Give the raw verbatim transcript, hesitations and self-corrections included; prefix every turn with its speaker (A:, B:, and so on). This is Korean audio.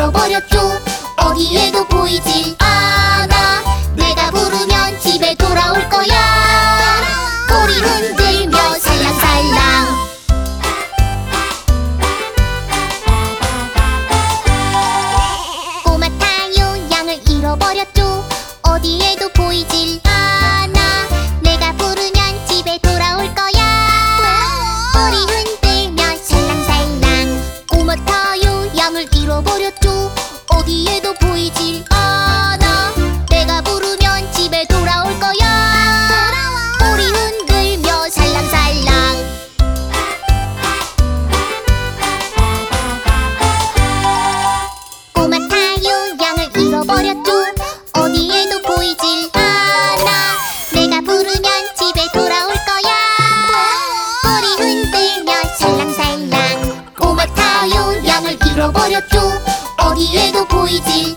A: 잃어버렸죠. 어디에도 보이질 않아. 내가 부르면 집에 돌아올 거야. 꼬리 흔들며 살랑살랑. 꼬마 타요 양을 잃어버렸죠. 어디에도 보이질 않아. 내가 부르면 집에 돌아올 거야. 꼬리 흔들며 살랑살랑. 꼬마 타요 양을 잃어버렸죠. 어디에도 보이질 않아. 내가 부르면 집에 돌아올 거야. 꼬리 흔들며 살랑살랑. 꼬마 타요 양을 잃어버렸죠. 어디에도 보이질 않아. 내가 부르면 집에 돌아올 거야. 꼬리 흔들며 살랑살랑. 꼬마 타요 양을 잃어버렸죠. 어디에도 보이질